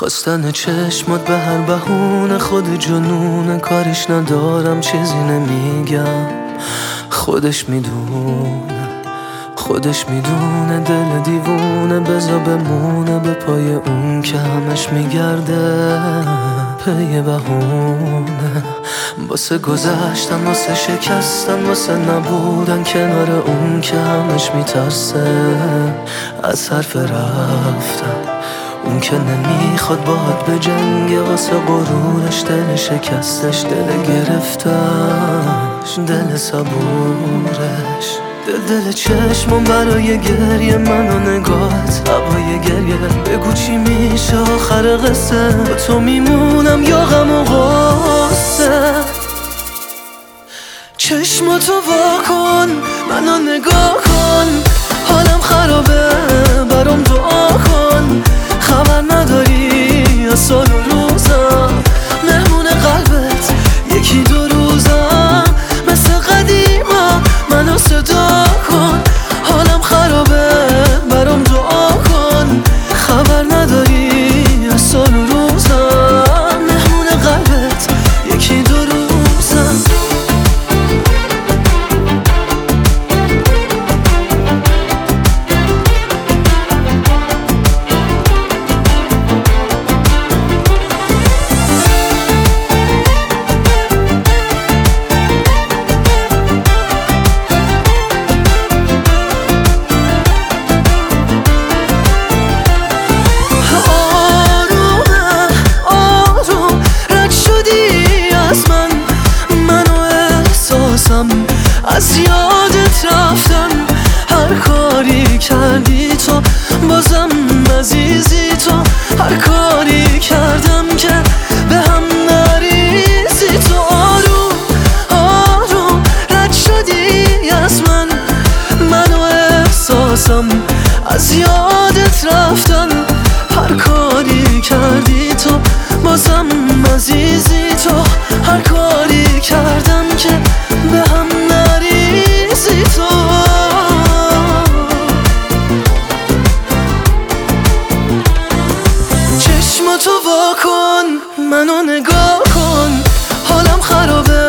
خواستن چشمات به هر بهونه خود جنونه، کارش ندارم چیزی نمیگم. خودش میدونه دل دیوونه، بزا بمونه به پای اون که همش میگرده پی بهونه. واسه گذشتن، واسه شکستن، واسه نبودن کنار اون که همش میترسه از حرف رفتن. اون که نمیخواد باهات به جنگ، واسه غرورش دل شکستش، دل گرفتش، دل صبورش. دل چشمم برای گریه، من و نگاهت هوای گریه. بگو چی میشه آخر قصه، با تو میمونم یا غم و غصه؟ چشماتو وا کن، منو نگاه کن، حالم خرابه برام دعا کن. خبر نداری از سال و روزم، مهمون قلبت یکی دو روزم. مثل قدیما منو صدا کن، حالم خرابه برام دعا کن. خبر نداری از سال و روزم، مهمون قلبت یکی دو روزم. از یادت رفتم، هر کاری کردی تو بازم عزیزی تو. هر کاری کردم که به هم نریزی تو. آروم آروم رد شدی از من و احساسم. از یادت رفتم، هر کاری کردی تو بازم عزیزی تو. هر کاری کردم که به هم نریزی تو. چشماتو وا کن، منو نگاه کن، حالم خرابه